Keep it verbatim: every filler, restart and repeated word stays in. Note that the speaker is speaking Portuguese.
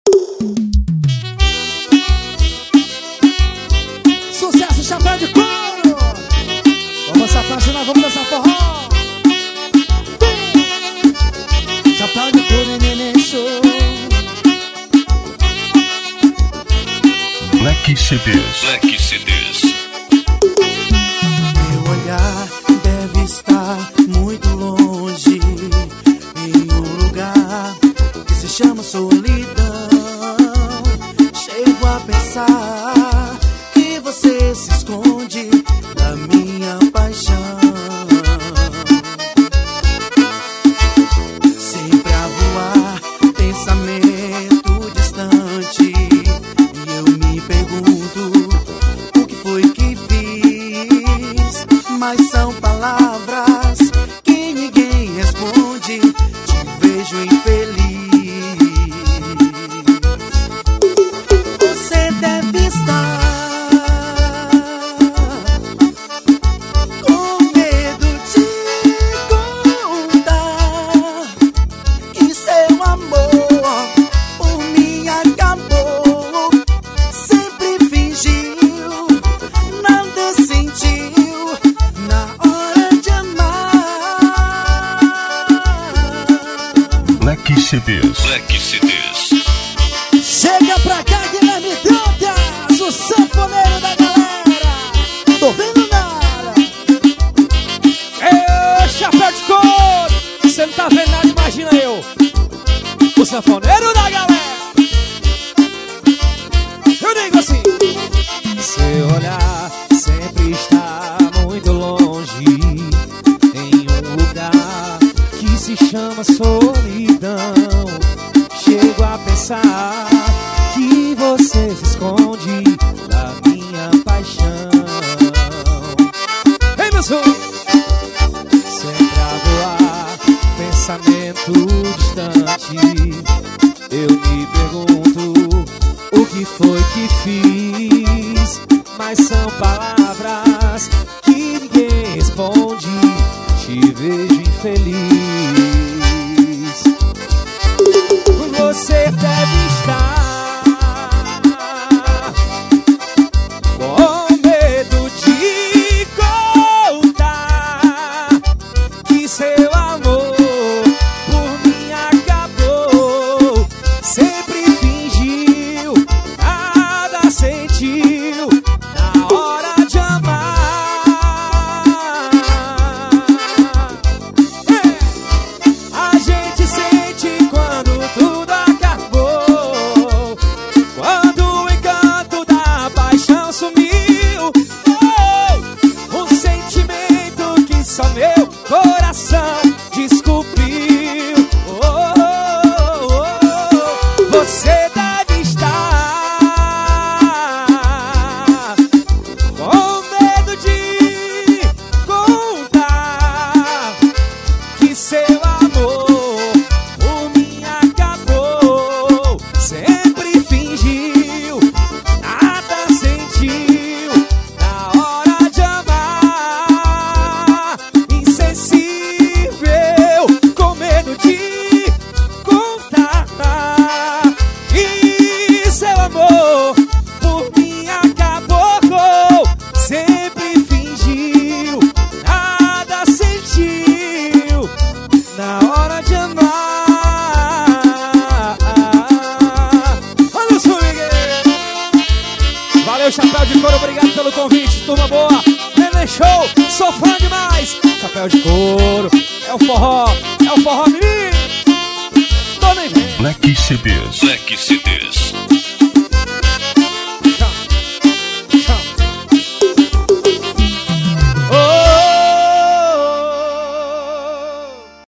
Sucesso, chapéu de couro. Vamos se apaixonar, vamos dançar forró. Chapéu de couro e neném show. Black C Ds. Black C Ds. Meu olhar deve estar muito longe, em um lugar que se chama solidão. Chego a pensar que você se esconde da minha paixão. Sempre a voar, pensamento distante, e eu me pergunto o que foi que fiz. Mas são palavras que ninguém responde. Te vejo infeliz. Você deve estar com medo de contar que seu amor por mim acabou. Sempre fingiu, nada sentiu na hora de amar. Black C Ds. Black C Ds. Chega pra cá, Guilherme Dantas, o sanfoneiro da galera. Tô vendo nada. Ê, chapéu de couro. Você não tá vendo nada, imagina eu, o sanfoneiro da galera. Eu digo assim: seu olhar sempre está muito longe, em um lugar que se chama solidão. Chego a pensar que você se esconde da minha paixão. Ei, meu sonho! Sempre a voar, pensamento distante, eu me pergunto o que foi que fiz. Mas são palavras que ninguém responde. Te vejo infeliz. Você deve estar com medo de contar que seu amor por mim acabou. Sempre fingiu, nada sentiu na hora de amar. É, a gente sente quando tudo acabou, quando o encanto da paixão sumiu. Oh, um sentimento que só meu coração descobriu. Oh, oh, oh, você deve estar com medo de contar que seu amor por mim acabou. Sempre fingiu, nada sentiu na hora de amar. Insensível, com medo de contar que seu amor por mim acabou. Sempre fingiu, nada sentiu na hora de amar. Olha o swing! Valeu, chapéu de couro, obrigado pelo convite, turma boa. Neném show, sou fã demais. Chapéu de couro, é o forró, é o forró menino. Tô nem vendo. Black C Ds. Black C Ds.